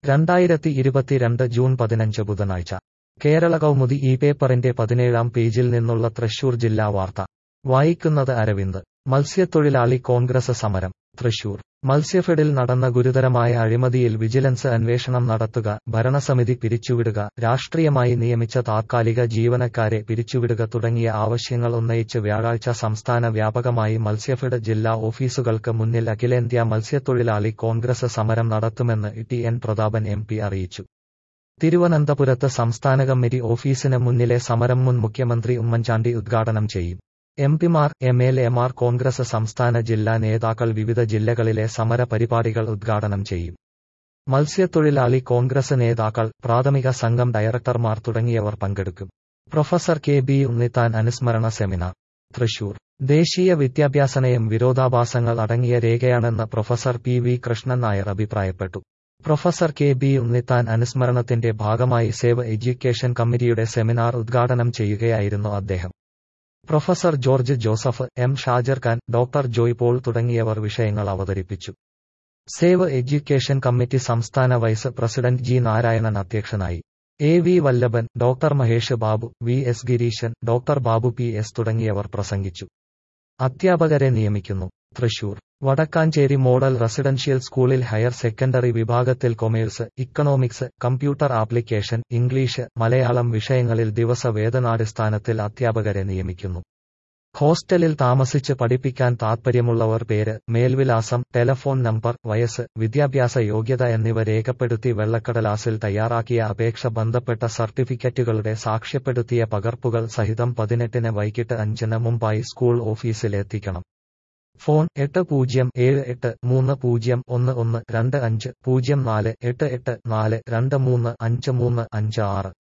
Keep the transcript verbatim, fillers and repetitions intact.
രണ്ടായിരത്തി ഇരുപത്തിരണ്ട് ജൂൺ പതിനഞ്ച് ബുധനാഴ്ച കേരള കൗമുദി ഈ പേപ്പറിന്റെ പതിനേഴാം പേജിൽ നിന്നുള്ള തൃശൂർ ജില്ലാ വാർത്ത വായിക്കുന്നത് അരവിന്ദ്. മത്സ്യത്തൊഴിലാളി കോൺഗ്രസ് സമരം തൃശൂർ. മത്സ്യഫെഡിൽ നടന്ന ഗുരുതരമായ അഴിമതിയിൽ വിജിലൻസ് അന്വേഷണം നടത്തുക, ഭരണസമിതി പിരിച്ചുവിടുക, രാഷ്ട്രീയമായി നിയമിച്ച താത്കാലിക ജീവനക്കാരെ പിരിച്ചുവിടുക തുടങ്ങിയ ആവശ്യങ്ങൾ ഉന്നയിച്ച് വ്യാഴാഴ്ച സംസ്ഥാന വ്യാപകമായി മത്സ്യഫെഡ് ജില്ലാ ഓഫീസുകൾക്ക് മുന്നിൽ അഖിലേന്ത്യാ മത്സ്യത്തൊഴിലാളി കോൺഗ്രസ് സമരം നടത്തുമെന്ന് T N Prathapan M P അറിയിച്ചു. തിരുവനന്തപുരത്ത് സംസ്ഥാന കമ്മിറ്റി ഓഫീസിന് മുന്നിലെ സമരം മുൻ മുഖ്യമന്ത്രി ഉമ്മൻചാണ്ടി ഉദ്ഘാടനം ചെയ്യും. എംപിമാർ, എം എൽ എമാർ, കോൺഗ്രസ് സംസ്ഥാന ജില്ലാ നേതാക്കൾ വിവിധ ജില്ലകളിലെ സമര പരിപാടികൾ ഉദ്ഘാടനം ചെയ്യും. മത്സ്യത്തൊഴിലാളി കോൺഗ്രസ് നേതാക്കൾ, പ്രാഥമിക സംഘം ഡയറക്ടർമാർ തുടങ്ങിയവർ പങ്കെടുക്കും. പ്രൊഫസർ കെ ബി ഉണ്ണിത്താൻ അനുസ്മരണ സെമിനാർ തൃശൂർ. ദേശീയ വിദ്യാഭ്യാസ നയം വിരോധാഭാസങ്ങൾ അടങ്ങിയ രേഖയാണെന്ന് professor P V Krishnan Nair അഭിപ്രായപ്പെട്ടു. പ്രൊഫസർ കെ ബി ഉണ്ണിത്താൻ അനുസ്മരണത്തിന്റെ ഭാഗമായി സേവ് എഡ്യൂക്കേഷൻ കമ്മിറ്റിയുടെ സെമിനാർ ഉദ്ഘാടനം ചെയ്യുകയായിരുന്നു അദ്ദേഹം. Professor George Joseph, M Shajar Khan, doctor Joy Paul തുടങ്ങിയവർ വിഷയങ്ങൾ അവതരിപ്പിച്ചു. സേവ് എഡ്യൂക്കേഷൻ കമ്മിറ്റി സംസ്ഥാന വൈസ് പ്രസിഡന്റ് ജി നാരായണൻ അധ്യക്ഷനായി. A V Vallabhan, doctor Mahesh Babu, V S Gireeshan, doctor Babu P S തുടങ്ങിയവർ പ്രസംഗിച്ചു. അധ്യാപകരെ നിയമിക്കുന്നു. തൃശൂർ. വടക്കാഞ്ചേരി മോഡൽ റെസിഡൻഷ്യൽ സ്കൂളിൽ ഹയർ സെക്കൻഡറി വിഭാഗത്തിൽ commerce, economics, computer application, English, Malayalam വിഷയങ്ങളിൽ ദിവസവേതനാടിസ്ഥാനത്തിൽ അധ്യാപകരെ നിയമിക്കുന്നു. ഹോസ്റ്റലിൽ താമസിച്ച് പഠിപ്പിക്കാൻ താൽപ്പര്യമുള്ളവർ പേര്, മേൽവിലാസം, ടെലഫോൺ നമ്പർ, വയസ്സ്, വിദ്യാഭ്യാസ യോഗ്യത എന്നിവ രേഖപ്പെടുത്തി വെള്ളക്കടലാസിൽ തയ്യാറാക്കിയ അപേക്ഷ ബന്ധപ്പെട്ട സർട്ടിഫിക്കറ്റുകളുടെ സാക്ഷ്യപ്പെടുത്തിയ പകർപ്പുകൾ സഹിതം പതിനെട്ടിന് വൈകിട്ട് അഞ്ചിന് മുമ്പായി സ്കൂൾ ഓഫീസിൽ എത്തിക്കണം. ഫോൺ എട്ട് പൂജ്യം ഏഴ് എട്ട് മൂന്ന് പൂജ്യം ഒന്ന് ഒന്ന് രണ്ട് അഞ്ച് പൂജ്യം നാല് എട്ട് എട്ട് നാല് രണ്ട് മൂന്ന് അഞ്ച് മൂന്ന് അഞ്ച് ആറ്.